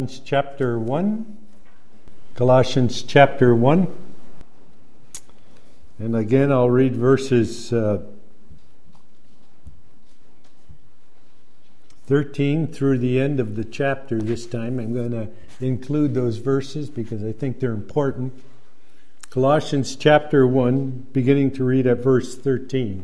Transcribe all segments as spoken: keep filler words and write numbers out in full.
Colossians chapter one. Colossians chapter one. And again, I'll read verses uh, thirteen through the end of the chapter this time. I'm going to include those verses because I think they're important. Colossians chapter one, beginning to read at verse thirteen.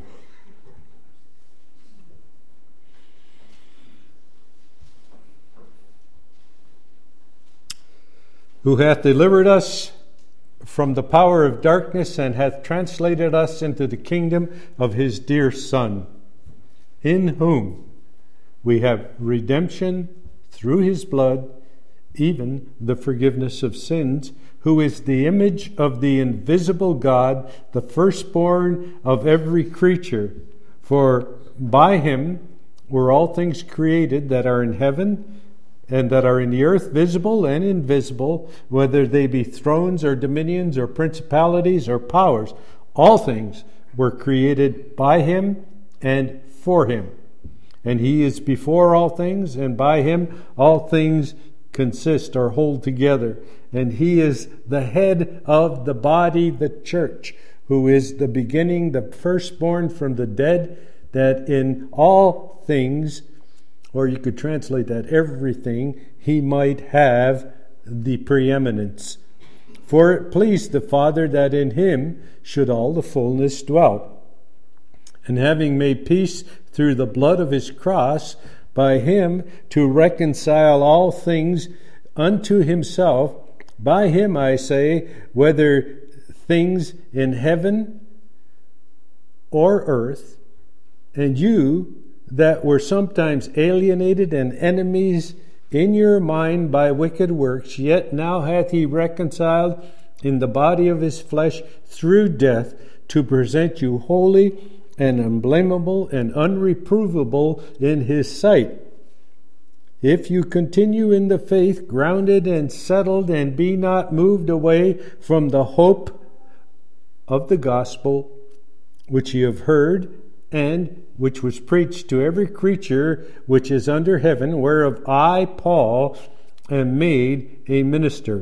Who hath delivered us from the power of darkness and hath translated us into the kingdom of his dear Son, in whom we have redemption through his blood, even the forgiveness of sins, who is the image of the invisible God, the firstborn of every creature. For by him were all things created that are in heaven and that are in the earth, visible and invisible, whether they be thrones or dominions or principalities or powers. All things were created by him and for him. And he is before all things, and by him all things consist or hold together. And he is the head of the body, the church, who is the beginning, the firstborn from the dead, that in all things, or you could translate that, everything, he might have the preeminence. For it pleased the Father that in him should all the fullness dwell. And having made peace through the blood of his cross, by him to reconcile all things unto himself, by him, I say, whether things in heaven or earth, and you that were sometimes alienated and enemies in your mind by wicked works, yet now hath he reconciled in the body of his flesh through death, to present you holy and unblameable and unreprovable in his sight. If you continue in the faith, grounded and settled, and be not moved away from the hope of the gospel which ye have heard, and which was preached to every creature which is under heaven, whereof I, Paul, am made a minister,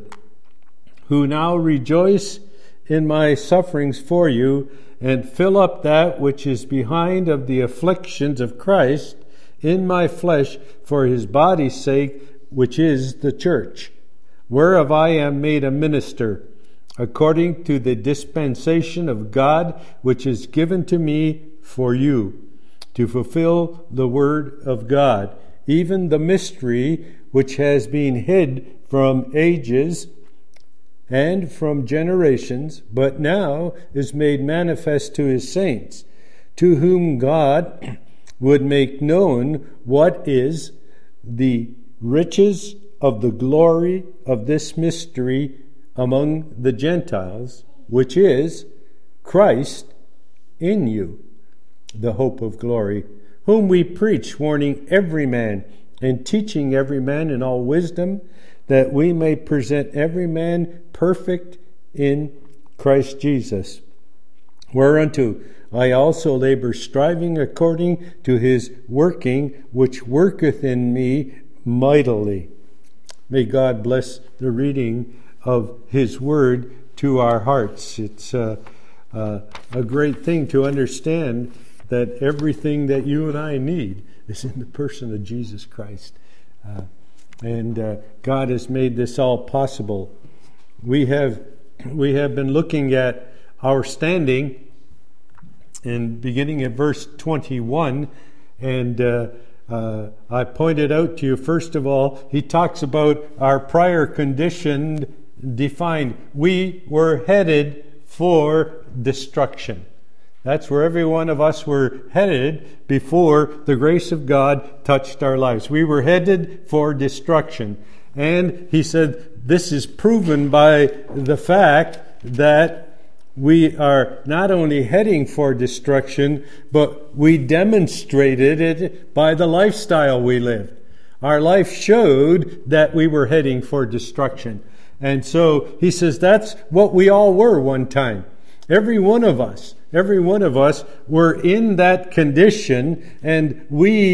who now rejoice in my sufferings for you, and fill up that which is behind of the afflictions of Christ in my flesh for his body's sake, which is the church, whereof I am made a minister, according to the dispensation of God, which is given to me for you, to fulfill the word of God, even the mystery which has been hid from ages and from generations, but now is made manifest to his saints, to whom God would make known what is the riches of the glory of this mystery among the Gentiles, which is Christ in you, the hope of glory, whom we preach, warning every man and teaching every man in all wisdom, that we may present every man perfect in Christ Jesus. Whereunto I also labor, striving according to his working, which worketh in me mightily. May God bless the reading of his word to our hearts. It's uh, uh, a great thing to understand that everything that you and I need is in the person of Jesus Christ. Uh, and uh, God has made this all possible. We have we have been looking at our standing, and beginning at verse twenty-one, and uh, uh, I pointed out to you, first of all, he talks about our prior condition defined. We were headed for destruction. That's where every one of us were headed before the grace of God touched our lives. We were headed for destruction. And he said, this is proven by the fact that we are not only heading for destruction, but we demonstrated it by the lifestyle we lived. Our life showed that we were heading for destruction. And so he says that's what we all were one time. Every one of us, every one of us were in that condition, and we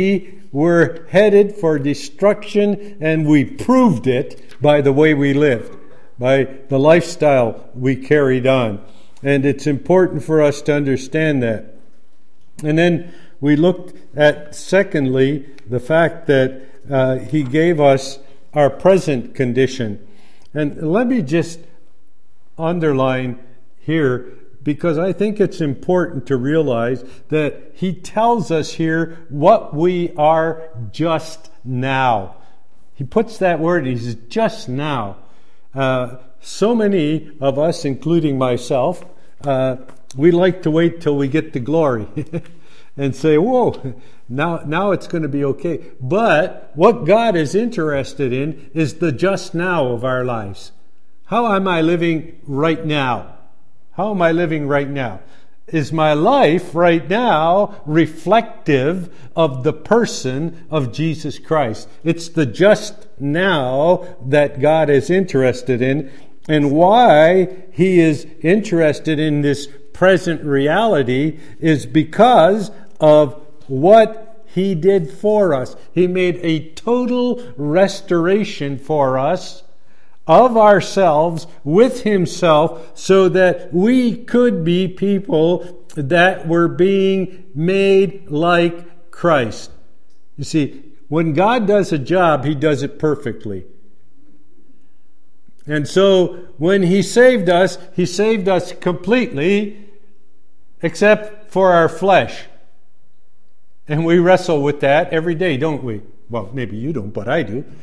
were headed for destruction, and we proved it by the way we lived, by the lifestyle we carried on. And it's important for us to understand that. And then we looked at, secondly, the fact that uh, he gave us our present condition. And let me just underline here, because I think it's important to realize that he tells us here what we are just now. He puts that word, he says, just now. Uh, so many of us, including myself, uh, we like to wait till we get to glory and say, whoa, now, now it's going to be okay. But what God is interested in is the just now of our lives. How am I living right now? How am I living right now? Is my life right now reflective of the person of Jesus Christ? It's the just now that God is interested in, and why he is interested in this present reality is because of what he did for us. He made a total restoration for us of ourselves with himself, so that we could be people that were being made like Christ. You see, when God does a job, he does it perfectly. And so when he saved us, he saved us completely, except for our flesh. And we wrestle with that every day, don't we? Well, maybe you don't, but I do.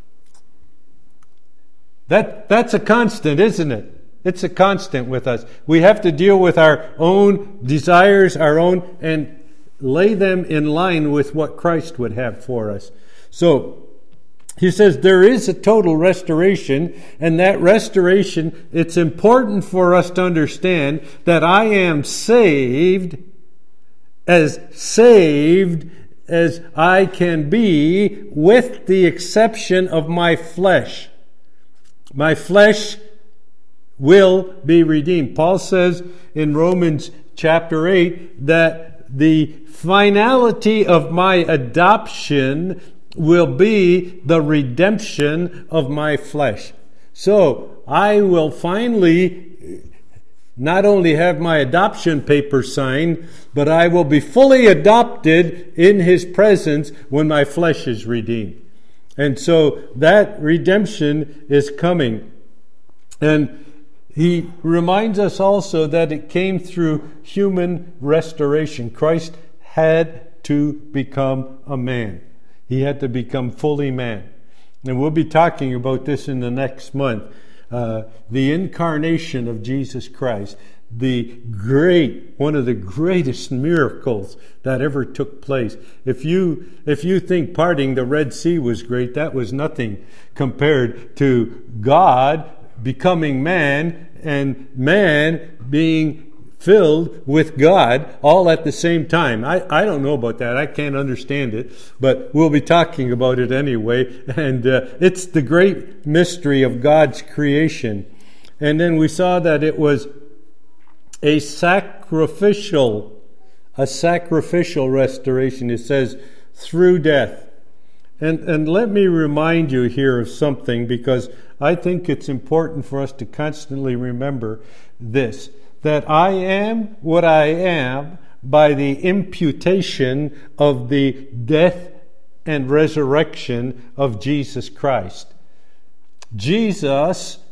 That that's a constant, isn't it? It's a constant with us. We have to deal with our own desires, our own, and lay them in line with what Christ would have for us. So, he says there is a total restoration, and that restoration, it's important for us to understand that I am saved, as saved as I can be, with the exception of my flesh. My flesh will be redeemed. Paul says in Romans chapter eight that the finality of my adoption will be the redemption of my flesh. So I will finally not only have my adoption papers signed, but I will be fully adopted in his presence when my flesh is redeemed. And so that redemption is coming. And he reminds us also that it came through human restoration. Christ had to become a man. He had to become fully man. And we'll be talking about this in the next month. Uh, the incarnation of Jesus Christ. The great, one of the greatest miracles that ever took place. If you, if you think parting the Red Sea was great, that was nothing compared to God becoming man and man being filled with God all at the same time. I, I don't know about that. I can't understand it, but we'll be talking about it anyway. And uh, it's the great mystery of God's creation. And then we saw that it was a sacrificial, a sacrificial restoration. It says, through death. And, and let me remind you here of something, because I think it's important for us to constantly remember this, that I am what I am by the imputation of the death and resurrection of Jesus Christ. Jesus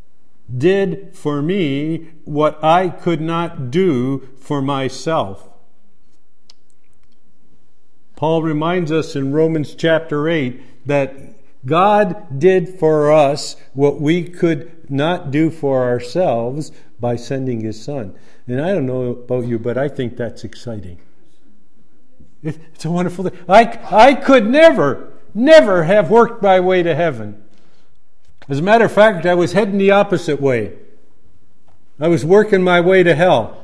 did for me what I could not do for myself. Paul reminds us in Romans chapter eight that God did for us what we could not do for ourselves by sending his Son. And I don't know about you, but I think that's exciting. It's a wonderful thing. I, I could never, never have worked my way to heaven. As a matter of fact, I was heading the opposite way. I was working my way to hell.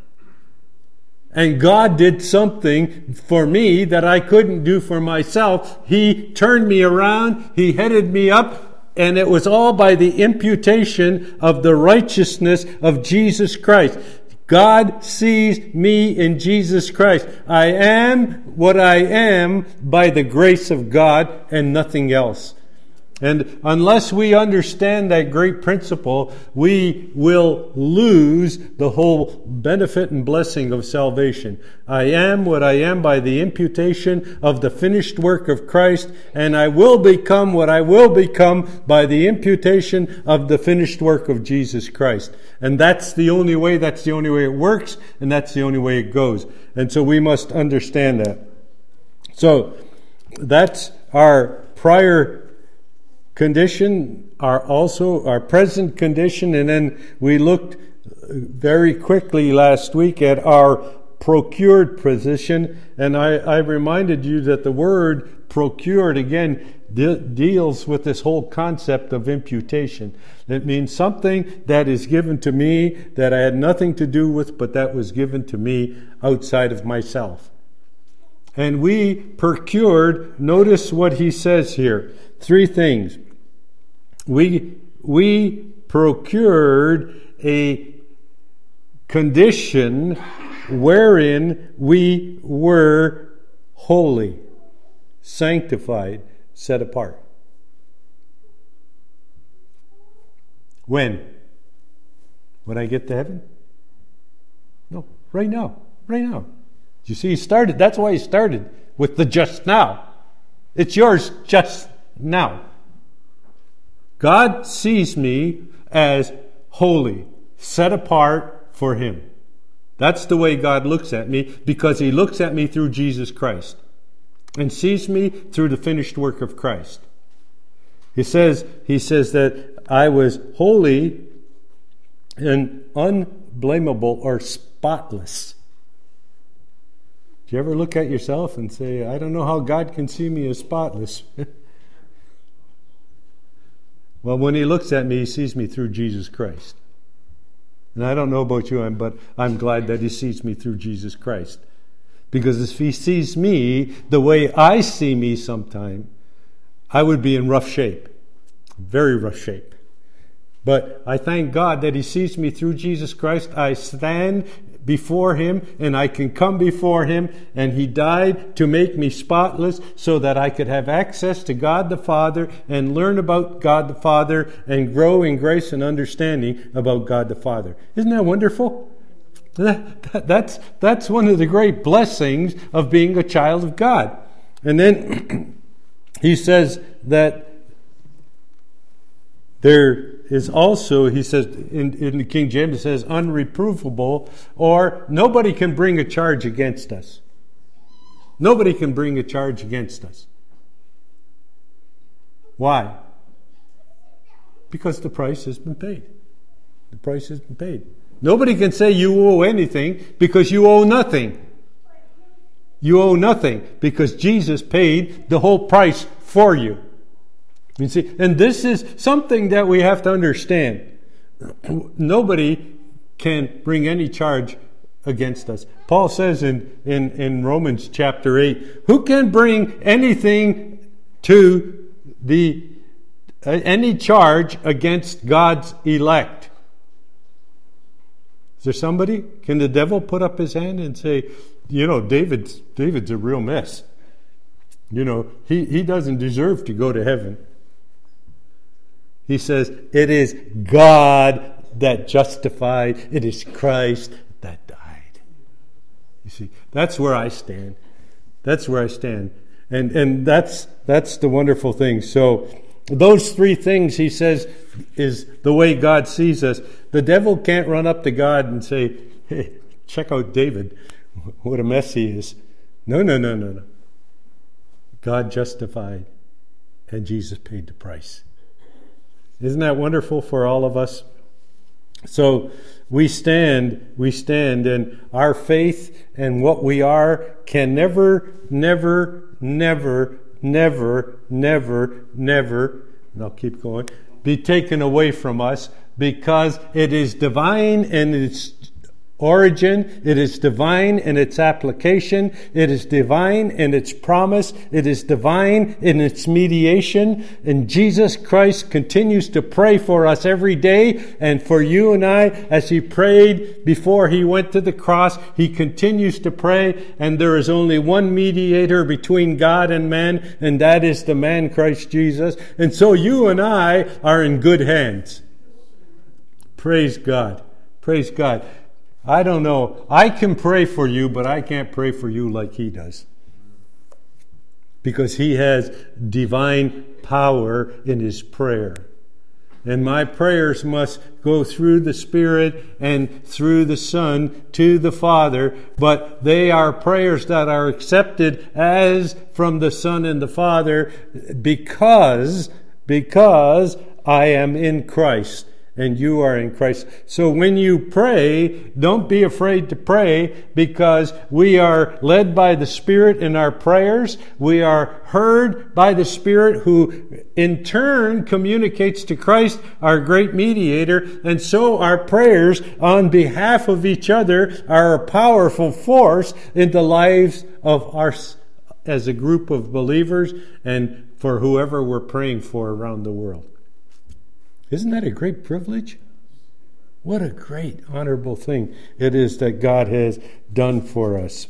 And God did something for me that I couldn't do for myself. He turned me around, He headed me up, and it was all by the imputation of the righteousness of Jesus Christ. God sees me in Jesus Christ. I am what I am by the grace of God and nothing else. And unless we understand that great principle, we will lose the whole benefit and blessing of salvation. I am what I am by the imputation of the finished work of Christ, and I will become what I will become by the imputation of the finished work of Jesus Christ. And that's the only way, that's the only way it works, and that's the only way it goes. And so we must understand that. So, that's our prior condition, our also our present condition, and then we looked very quickly last week at our procured position, and I, I reminded you that the word procured again de- deals with this whole concept of imputation. It means something that is given to me that I had nothing to do with, but that was given to me outside of myself. And we procured, notice what he says here, three things. We, we procured a condition wherein we were holy, sanctified, set apart. When? When I get to heaven? No, right now. Right now. You see, he started, that's why he started with the just now. It's yours just now. God sees me as holy, set apart for Him. That's the way God looks at me, because He looks at me through Jesus Christ and sees me through the finished work of Christ. He says, he says that I was holy and unblameable or spotless. Do you ever look at yourself and say, I don't know how God can see me as spotless? Well, when He looks at me, He sees me through Jesus Christ. And I don't know about you, but I'm glad that He sees me through Jesus Christ. Because if He sees me the way I see me sometime, I would be in rough shape. Very rough shape. But I thank God that He sees me through Jesus Christ. I stand before Him and I can come before Him, and He died to make me spotless so that I could have access to God the Father and learn about God the Father and grow in grace and understanding about God the Father. Isn't that wonderful? That, that, that's, that's one of the great blessings of being a child of God. And then he says that there is also, he says, in, in the King James, it says, unreprovable, or nobody can bring a charge against us. Nobody can bring a charge against us. Why? Because the price has been paid. The price has been paid. Nobody can say you owe anything, because you owe nothing. You owe nothing, because Jesus paid the whole price for you. You see, and this is something that we have to understand. Nobody can bring any charge against us. Paul says in, in, in Romans chapter eight, who can bring anything to the uh, any charge against God's elect? Is there somebody? Can the devil put up his hand and say, you know, David's David's a real mess. You know, he, he doesn't deserve to go to heaven. He says, it is God that justified. It is Christ that died. You see, that's where I stand. That's where I stand. And and that's that's the wonderful thing. So those three things, he says, is the way God sees us. The devil can't run up to God and say, hey, check out David. What a mess he is. No, no, no, no, no. God justified, and Jesus paid the price. Isn't that wonderful for all of us? So we stand, we stand, and our faith and what we are can never, never, never, never, never, never, and I'll keep going, be taken away from us, because it is divine and it's origin, it is divine in its application, it is divine in its promise, it is divine in its mediation, and Jesus Christ continues to pray for us every day, and for you and I, as He prayed before He went to the cross, He continues to pray, and there is only one mediator between God and man, and that is the man Christ Jesus, and so you and I are in good hands. Praise God. Praise God. I don't know. I can pray for you, but I can't pray for you like He does. Because He has divine power in His prayer. And my prayers must go through the Spirit and through the Son to the Father. But they are prayers that are accepted as from the Son and the Father because, because I am in Christ. And you are in Christ. So when you pray, don't be afraid to pray, because we are led by the Spirit in our prayers. We are heard by the Spirit, who in turn communicates to Christ, our great mediator. And so our prayers on behalf of each other are a powerful force in the lives of us as a group of believers and for whoever we're praying for around the world. Isn't that a great privilege? What a great, honorable thing it is that God has done for us.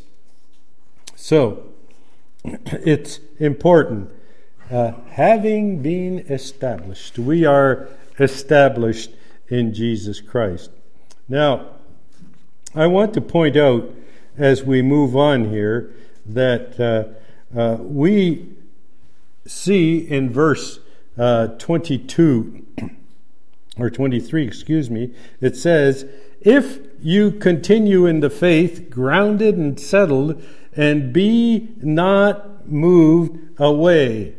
So, it's important. Uh, having been established, we are established in Jesus Christ. Now, I want to point out as we move on here that uh, uh, we see in verse uh, twenty-two, or twenty-three, excuse me, it says, if you continue in the faith, grounded and settled, and be not moved away.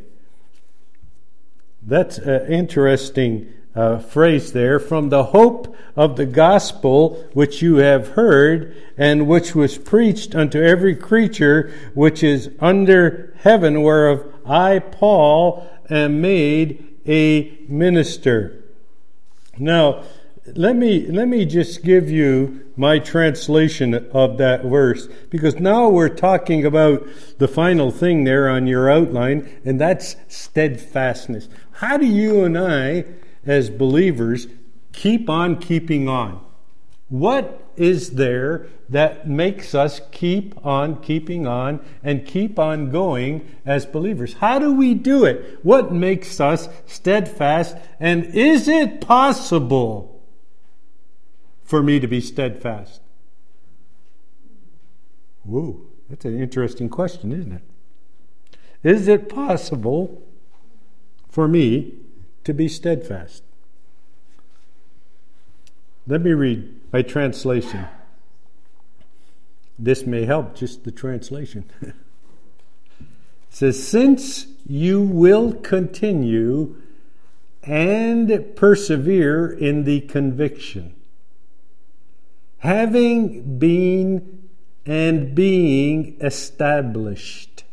That's an interesting uh, phrase there. From the hope of the gospel which you have heard, and which was preached unto every creature which is under heaven, whereof I, Paul, am made a minister. Now, let me let me just give you my translation of that verse, because now we're talking about the final thing there on your outline, and that's steadfastness. How do you and I, as believers, keep on keeping on? What is there that makes us keep on keeping on and keep on going as believers? How do we do it? What makes us steadfast? And is it possible for me to be steadfast? Whoa, that's an interesting question, isn't it? Is it possible for me to be steadfast? Let me read my translation. This may help, just the translation. It says, since you will continue and persevere in the conviction, having been and being established,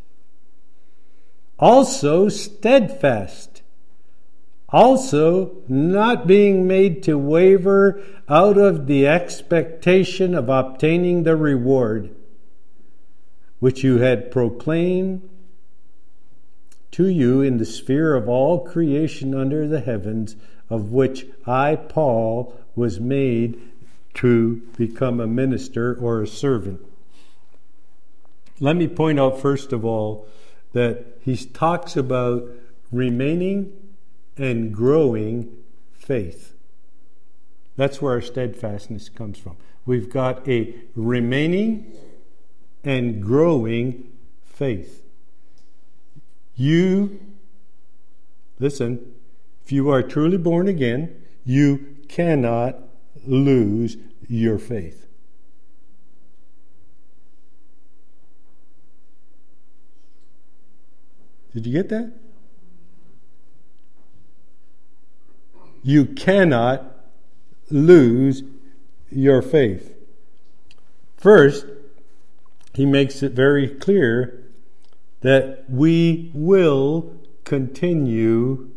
also steadfast, also not being made to waver out of the expectation of obtaining the reward which you had proclaimed to you in the sphere of all creation under the heavens, of which I, Paul, was made to become a minister or a servant. Let me point out first of all that he talks about remaining and growing faith. That's where our steadfastness comes from. We've got a remaining and growing faith. You, listen, if you are truly born again, you cannot lose your faith. Did you get that? You cannot lose your faith. First, he makes it very clear that we will continue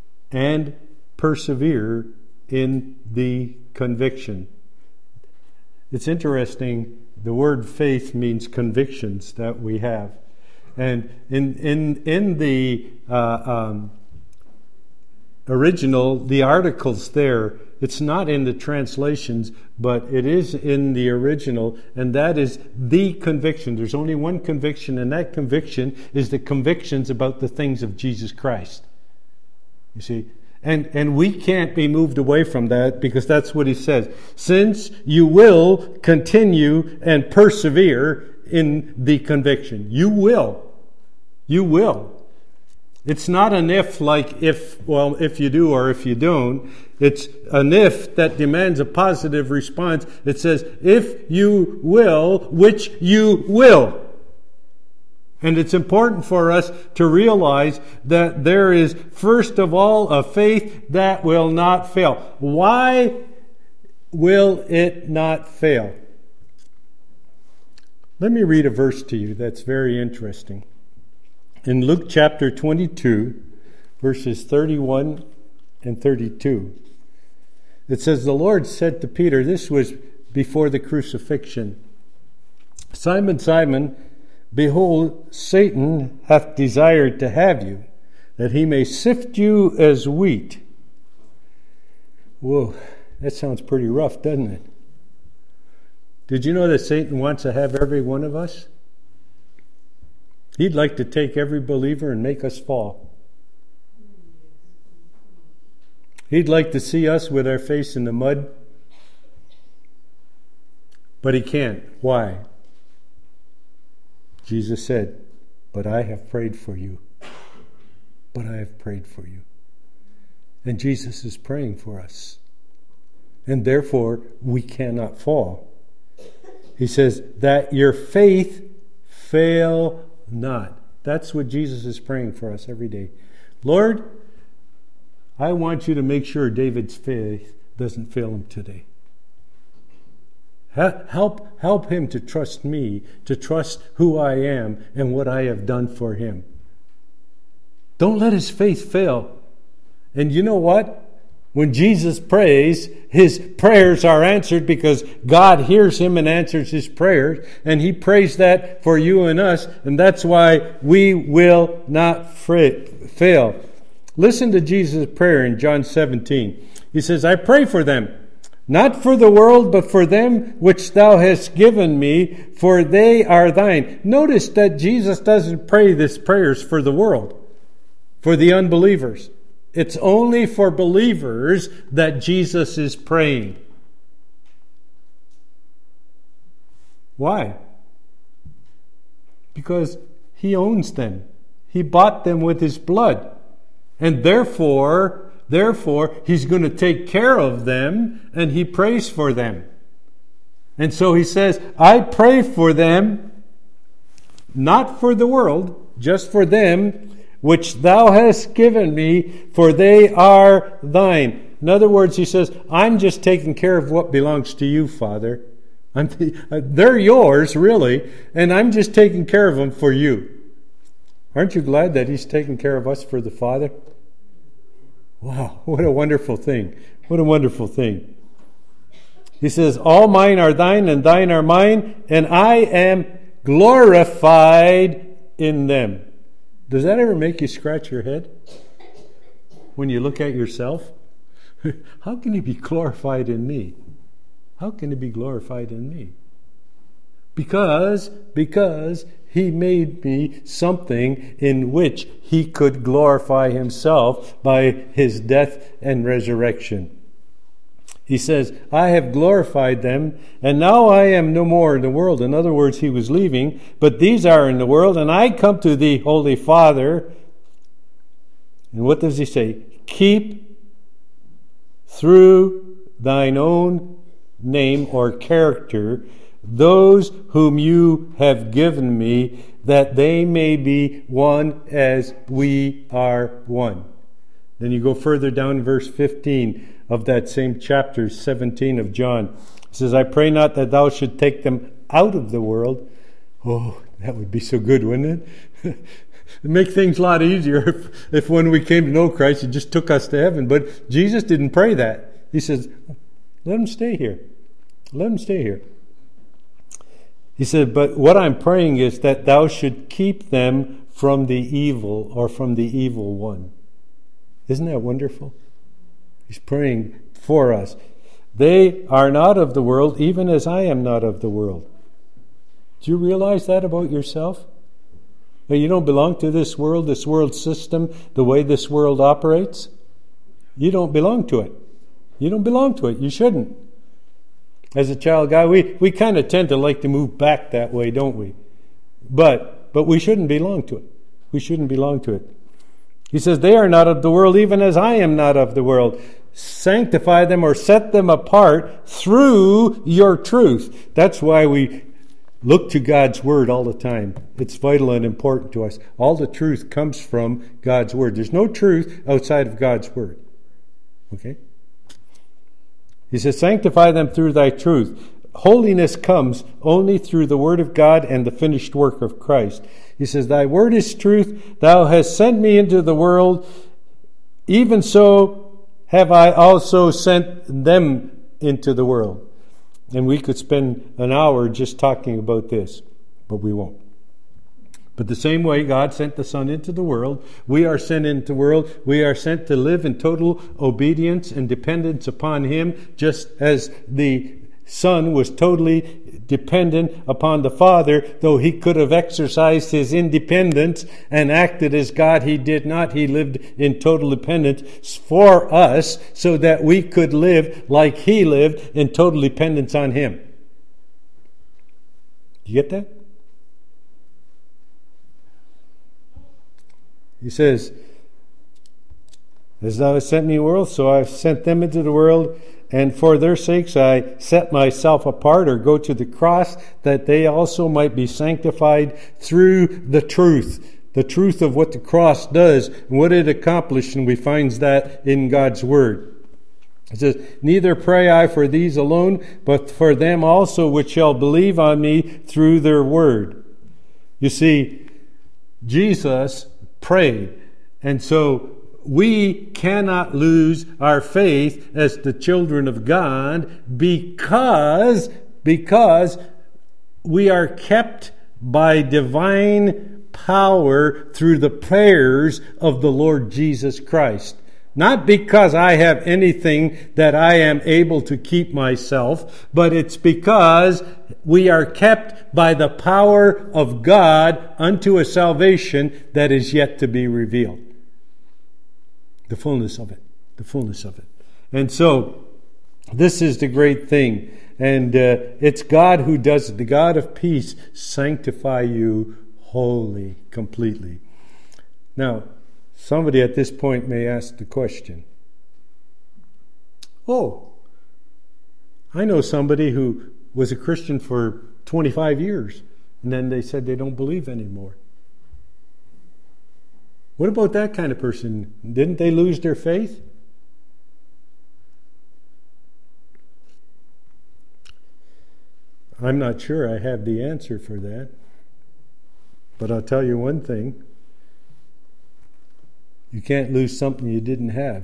and persevere in the conviction. it's interesting. The word faith means convictions that we have. And in in in the uh, um, original, the articles there, it's not in the translations, but it is in the original, and that is the conviction. There's only one conviction, and that conviction is the convictions about the things of Jesus Christ. You see? And and we can't be moved away from that, because that's what he says. Since you will continue and persevere in the conviction. You will. You will. It's not an if like if, well, if you do or if you don't. It's an if that demands a positive response. It says, if you will, which you will. And it's important for us to realize that there is, first of all, a faith that will not fail. Why will it not fail? Let me read a verse to you that's very interesting. In Luke chapter twenty-two, verses thirty-one and thirty-two, it says, the Lord said to Peter, this was before the crucifixion, Simon, Simon, behold, Satan hath desired to have you, that he may sift you as wheat. Whoa, that sounds pretty rough, doesn't it? Did you know that Satan wants to have every one of us? He'd like to take every believer and make us fall. He'd like to see us with our face in the mud. But he can't. Why? Jesus said, but I have prayed for you. But I have prayed for you. And Jesus is praying for us. And therefore, we cannot fall. He says, that your faith fail not. That's what Jesus is praying for us every day. Lord, I want you to make sure David's faith doesn't fail him today. Help, help him to trust me, to trust who I am and what I have done for him. Don't let his faith fail. And you know what? When Jesus prays, his prayers are answered because God hears him and answers his prayers. And he prays that for you and us. And that's why we will not fail. Listen to Jesus' prayer in John seventeen. He says, I pray for them, not for the world, but for them which thou hast given me, for they are thine. Notice that Jesus doesn't pray these prayers for the world, for the unbelievers. It's only for believers that Jesus is praying. Why? Because he owns them. He bought them with his blood. And therefore, therefore, he's going to take care of them, and he prays for them. And so he says, I pray for them, not for the world, just for them, which thou hast given me, for they are thine. In other words, he says, I'm just taking care of what belongs to you, Father. I'm th- they're yours, really, and I'm just taking care of them for you. Aren't you glad that he's taking care of us for the Father? Wow, what a wonderful thing. What a wonderful thing. He says, all mine are thine, and thine are mine, and I am glorified in them. Does that ever make you scratch your head? When you look at yourself? How can he be glorified in me? How can he be glorified in me? Because, because he made me something in which he could glorify himself by his death and resurrection. He says, I have glorified them, and now I am no more in the world. In other words, he was leaving, but these are in the world, and I come to thee, Holy Father. And what does he say? Keep through thine own name or character those whom you have given me, that they may be one as we are one. Then you go further down, verse fifteen of that same chapter seventeen of John. It says, I pray not that thou should take them out of the world. Oh, that would be so good, wouldn't it? It'd make things a lot easier if, if when we came to know Christ, he just took us to heaven. But Jesus didn't pray that. He says, let them stay here. Let them stay here. He said, but what I'm praying is that thou should keep them from the evil, or from the evil one. Isn't that wonderful? He's praying for us. They are not of the world, even as I am not of the world. Do you realize that about yourself? That you don't belong to this world, this world system, the way this world operates? You don't belong to it. You don't belong to it. You shouldn't. As a child guy, we, we kind of tend to like to move back that way, don't we? But but we shouldn't belong to it. We shouldn't belong to it. He says, they are not of the world, even as I am not of the world. Sanctify them or set them apart through your truth. That's why we look to God's Word all the time. It's vital and important to us. All the truth comes from God's Word. There's no truth outside of God's Word. Okay? He says, sanctify them through thy truth. Holiness comes only through the Word of God and the finished work of Christ. He says, thy word is truth. Thou hast sent me into the world. Even so have I also sent them into the world. And we could spend an hour just talking about this, but we won't. But the same way God sent the Son into the world, we are sent into the world. We are sent to live in total obedience and dependence upon Him, just as the Son was totally dependent upon the Father. Though He could have exercised His independence and acted as God, He did not. He lived in total dependence for us so that we could live like He lived in total dependence on Him. You get that? He says, as thou hast sent me the world, so I have sent them into the world, and for their sakes I set myself apart, or go to the cross, that they also might be sanctified through the truth. The truth of what the cross does and what it accomplished, and we find that in God's Word. It says, neither pray I for these alone, but for them also which shall believe on me through their word. You see, Jesus prayed, and so we cannot lose our faith as the children of God because, because we are kept by divine power through the prayers of the Lord Jesus Christ. Not because I have anything that I am able to keep myself, but it's because we are kept by the power of God unto a salvation that is yet to be revealed. The fullness of it. The fullness of it. And so, this is the great thing. And uh, it's God who does it. The God of peace sanctify you wholly, completely. Now, somebody at this point may ask the question, oh, I know somebody who was a Christian for twenty-five years, and then they said they don't believe anymore. What about that kind of person? Didn't they lose their faith? I'm not sure I have the answer for that. But I'll tell you one thing. You can't lose something you didn't have.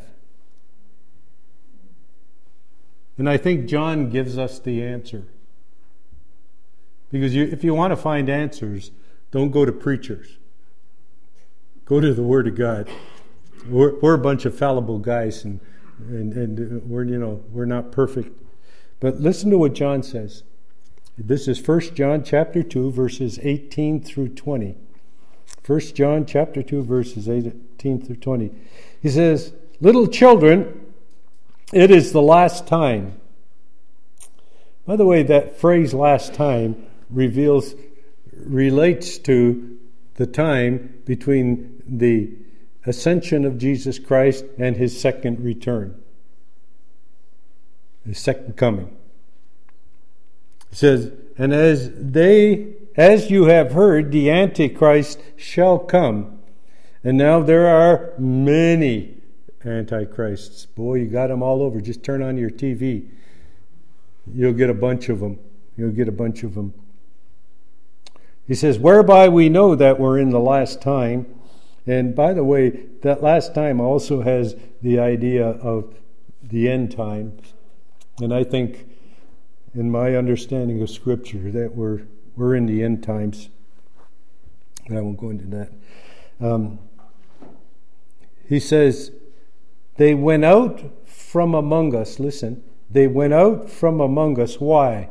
And I think John gives us the answer. Because you, if you want to find answers, don't go to preachers. Go to the Word of God. We're, we're a bunch of fallible guys, and, and, and we're, you know, we're not perfect. But listen to what John says. This is First John chapter two, verses eighteen through twenty. First John chapter two, verses eighteen through twenty. He says, little children, it is the last time. By the way, that phrase last time reveals, relates to the time between the ascension of Jesus Christ and His second return. His second coming. It says, and as they, as you have heard, the Antichrist shall come. And now there are many Antichrists. Boy, you got them all over. Just turn on your T V. You'll get a bunch of them. You'll get a bunch of them. He says, whereby we know that we're in the last time. And by the way, that last time also has the idea of the end times. And I think, in my understanding of Scripture, that we're we're in the end times. I won't go into that. Um, he says, they went out from among us. Listen, they went out from among us. Why?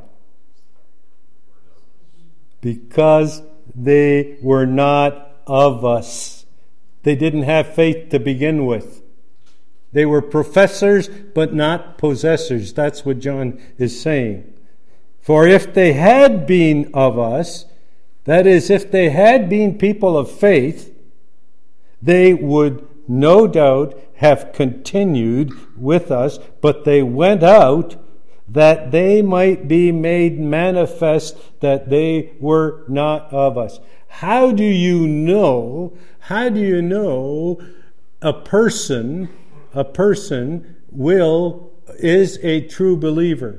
Because they were not of us. They didn't have faith to begin with. They were professors, but not possessors. That's what John is saying. For if they had been of us, that is, if they had been people of faith, they would no doubt have continued with us, but they went out that they might be made manifest that they were not of us. How do you know, how do you know a person, a person will, is a true believer?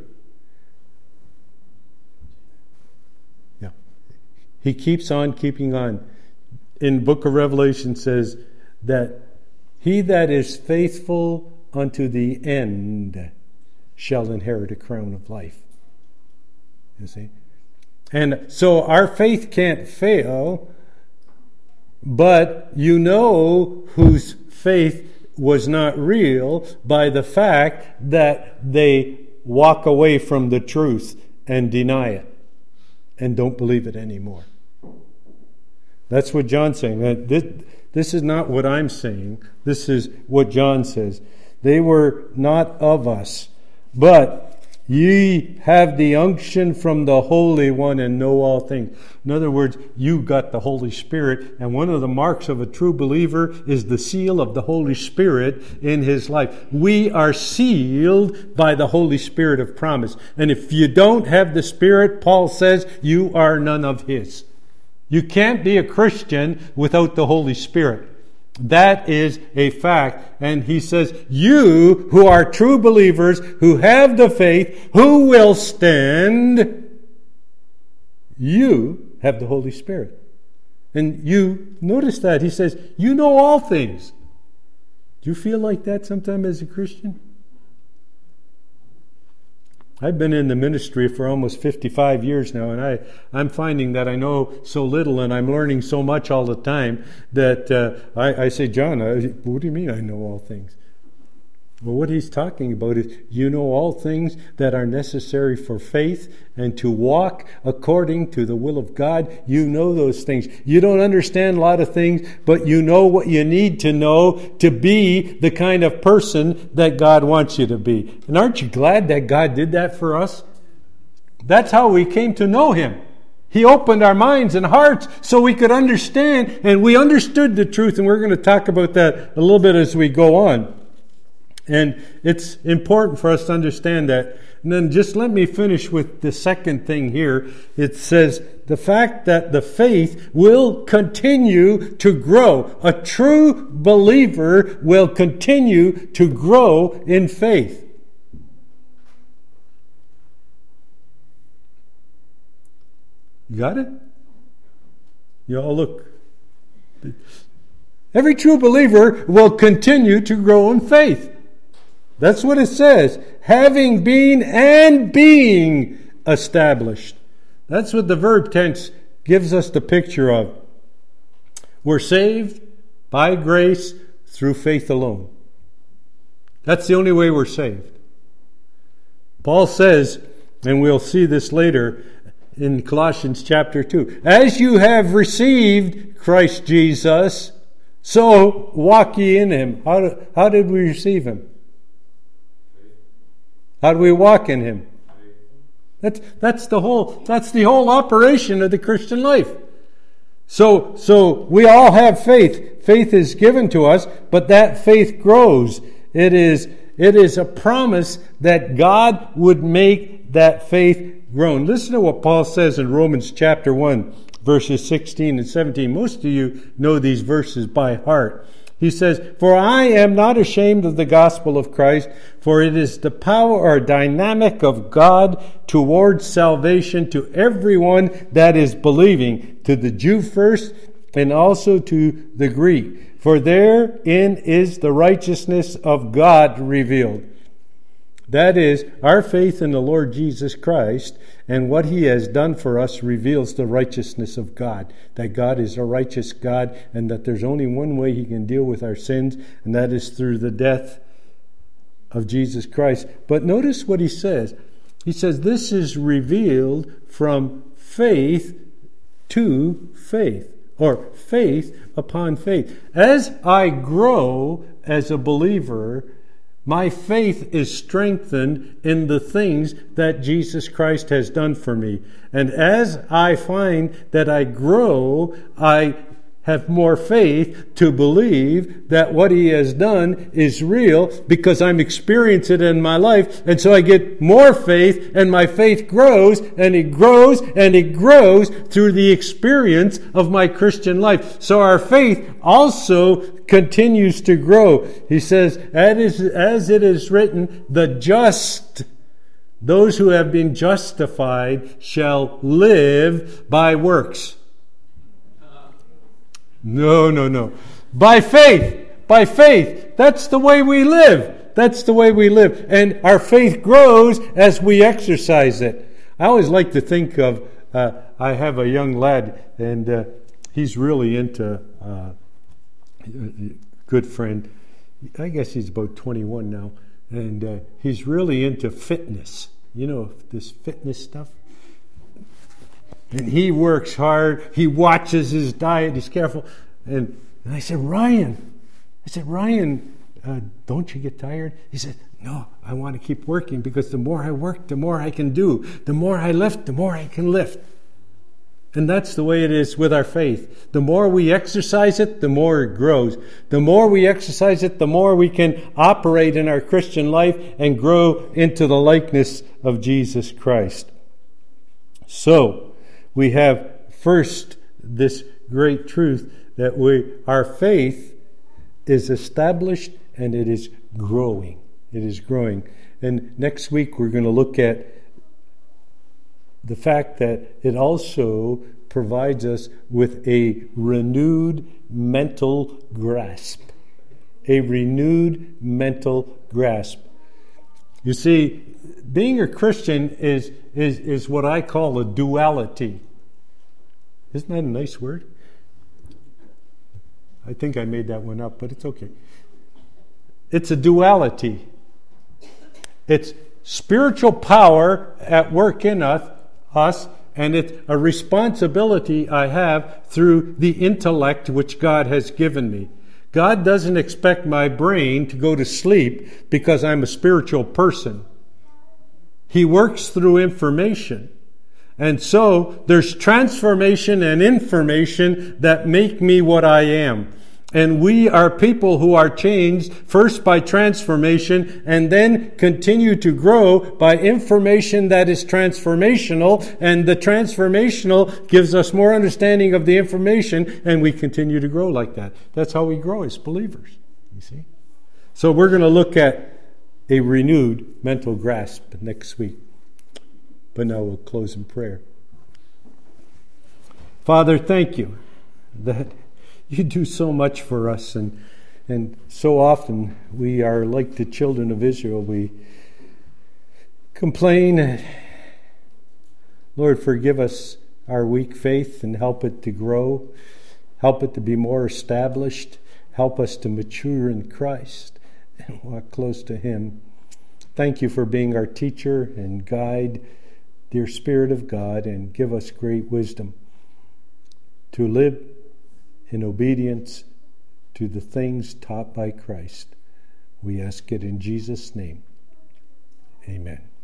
Yeah. He keeps on keeping on. In the book of Revelation says that he that is faithful unto the end shall inherit a crown of life. You see? And so our faith can't fail, but you know whose faith was not real by the fact that they walk away from the truth and deny it and don't believe it anymore. That's what John's saying. This, this is not what I'm saying. This is what John says. They were not of us, but ye have the unction from the Holy One and know all things. In other words, you got the Holy Spirit, and one of the marks of a true believer is the seal of the Holy Spirit in his life. We are sealed by the Holy Spirit of promise. And if you don't have the Spirit, Paul says, you are none of his. You can't be a Christian without the Holy Spirit. That is a fact. And he says, you who are true believers, who have the faith, who will stand, you have the Holy Spirit. And you, notice that, he says, you know all things. Do you feel like that sometime as a Christian? I've been in the ministry for almost fifty-five years now, and I, I'm finding that I know so little and I'm learning so much all the time that uh, I, I say, John, I, what do you mean I know all things? Well, what he's talking about is you know all things that are necessary for faith and to walk according to the will of God. You know those things. You don't understand a lot of things, but you know what you need to know to be the kind of person that God wants you to be. And aren't you glad that God did that for us? That's how we came to know Him. He opened our minds and hearts so we could understand, and we understood the truth, and we're going to talk about that a little bit as we go on. And it's important for us to understand that. And then just let me finish with the second thing here. It says the fact that the faith will continue to grow. A true believer will continue to grow in faith. You got it? You all look. Every true believer will continue to grow in faith. That's what it says. Having been and being established. That's what the verb tense gives us the picture of. We're saved by grace through faith alone. That's the only way we're saved. Paul says, and we'll see this later in Colossians chapter two, as you have received Christ Jesus, so walk ye in Him. How, how did we receive Him? How do we walk in Him? That's that's the whole that's the whole operation of the Christian life. So so we all have faith. Faith is given to us, but that faith grows. It is it is a promise that God would make that faith grown. Listen to what Paul says in Romans chapter one, verses sixteen and seventeen. Most of you know these verses by heart. He says, for I am not ashamed of the gospel of Christ, for it is the power or dynamic of God towards salvation to everyone that is believing, to the Jew first and also to the Greek. For therein is the righteousness of God revealed. That is, our faith in the Lord Jesus Christ and what He has done for us reveals the righteousness of God. That God is a righteous God and that there's only one way He can deal with our sins, and that is through the death of Jesus Christ. But notice what He says. He says this is revealed from faith to faith, or faith upon faith. As I grow as a believer, my faith is strengthened in the things that Jesus Christ has done for me. And as I find that I grow, I have more faith to believe that what He has done is real because I'm experiencing it in my life. And so I get more faith, and my faith grows, and it grows, and it grows through the experience of my Christian life. So our faith also continues to grow. He says, as it is written, the just, those who have been justified, shall live by works. No, no, no. By faith. By faith. That's the way we live. That's the way we live. And our faith grows as we exercise it. I always like to think of, uh, I have a young lad, and uh, he's really into, uh, a good friend. I guess he's about twenty-one now. And uh, he's really into fitness. You know, this fitness stuff. And he works hard. He watches his diet. He's careful. And, and I said, Ryan, I said, Ryan, uh, don't you get tired? He said, no, I want to keep working because the more I work, the more I can do. The more I lift, the more I can lift. And that's the way it is with our faith. The more we exercise it, the more it grows. The more we exercise it, the more we can operate in our Christian life and grow into the likeness of Jesus Christ. So, we have first this great truth that we our faith is established and it is growing. It is growing. And next week we're going to look at the fact that it also provides us with a renewed mental grasp. A renewed mental grasp. You see, being a Christian is, is, is what I call a duality. Isn't that a nice word? I think I made that one up, but it's okay. It's a duality. It's spiritual power at work in us, us, and it's a responsibility I have through the intellect which God has given me. God doesn't expect my brain to go to sleep because I'm a spiritual person. He works through information. And so there's transformation and information that make me what I am. And we are people who are changed first by transformation and then continue to grow by information that is transformational. And the transformational gives us more understanding of the information, and we continue to grow like that. That's how we grow as believers, you see. So we're going to look at a renewed mental grasp next week. But now we'll close in prayer. Father, thank you that you do so much for us, and and so often we are like the children of Israel. We complain. Lord, forgive us our weak faith and help it to grow. Help it to be more established. Help us to mature in Christ and walk close to Him. Thank you for being our teacher and guide, dear Spirit of God, and give us great wisdom to live in obedience to the things taught by Christ. We ask it in Jesus' name. Amen.